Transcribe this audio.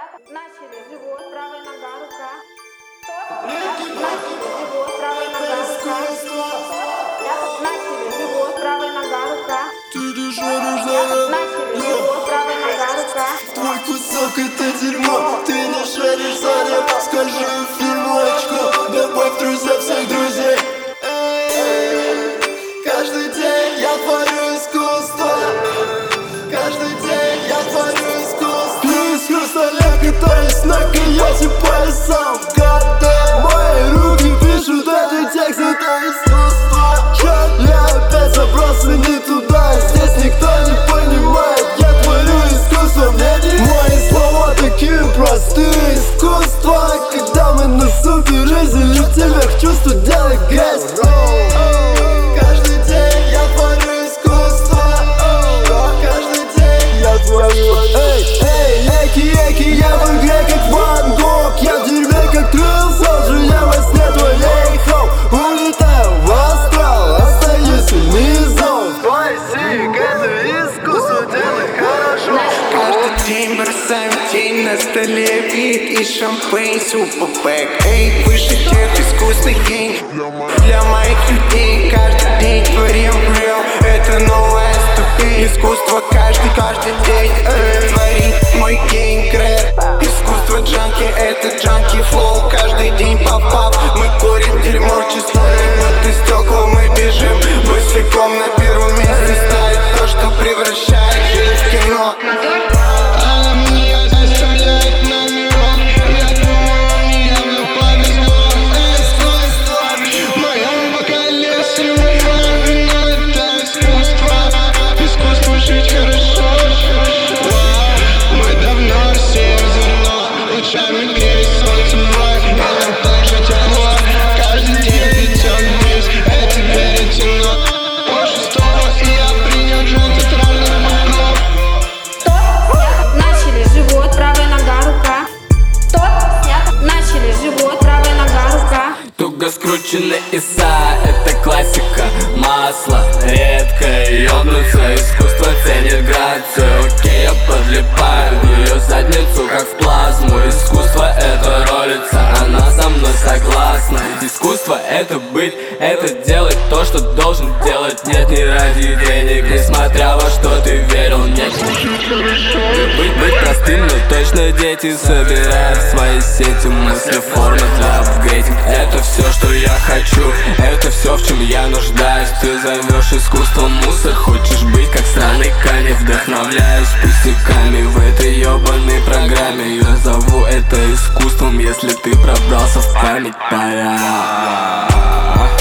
Начали, живот, правая нога, рука. Начали, живот, правая нога, рука. Начали, живот, правая нога, рука. Начали, живот, правая нога, рука. Твой кусок это дерьмо, ты не шаришь за рэп. Скажи фильмочку, добавь в друзья всех друзей. Каждый день я творю искусство. Каждый день я творю искусство. Плюс хрусталя катаюсь на койоте по лесам. Goddamn, мои руки пишут этот текст, это искусство. Я опять забрался не туда, здесь никто не понимает. Я творю искусство, мне не мои слова такие простые. Искусство, когда мы на супер залетим в чувство, делай грязь. Каждый день я творю искусство. Каждый день я творю. Эй, эки, я в игре как Ван Гог. Я в дерьме как Трилл Солджер, я во сне твоей хоу. Улетаю в астрал, остаюсь внизу. Твой сик, это искусство, делай хорошо. Каждый день бросаем тень на столе, вид и шампейн, супербэк. Эй, выше тех искусный гейм для моих людей. Каждый день творим real, это новая ступень. Искусство каждый день творит мой гейм крэп. Искусство джанки, это джанки флоу. Каждый день пап-пап, мы курим дерьмо, число минуты стекла. Мы бежим босиком, на первом месте ставит то, что превращает жизнь в кино. Она меня заставляет на миллион. Я думаю, мне явно повезло. Искусство в моем вокале но это искусство. Искусство жить хорошо. Мы давно сеем зерно. Лучами греет солнце вновь. Нам так же тепло. Каждый день летем вниз. Это веретено. Пошестого и я принял желтый травный букнов. Начали, живот, правая нога, рука. Начали, живот, правая нога, рука. Туго скрученный иса, это классика. Масло редкое, ёбнуться. Искусство ценит грацию. Окей, я подлипаю в ее задницу, как в плазму. Искусство это ролится, она со мной согласна. Искусство это быть, это делать то, что должен делать. Нет, не ради денег, несмотря во что ты верил. Нет, быть простым, но точно дети собирают в свои сети мысли, формы для апгрейдинг. Это все, что я хочу, это все, в чем я нуждаюсь. Ты зовешь искусством мусор, хочешь быть как сраный Кани. Вдохновляюсь пустяками в этой ебаной программе. Я зову это искусством, если ты пробрался в память, пора.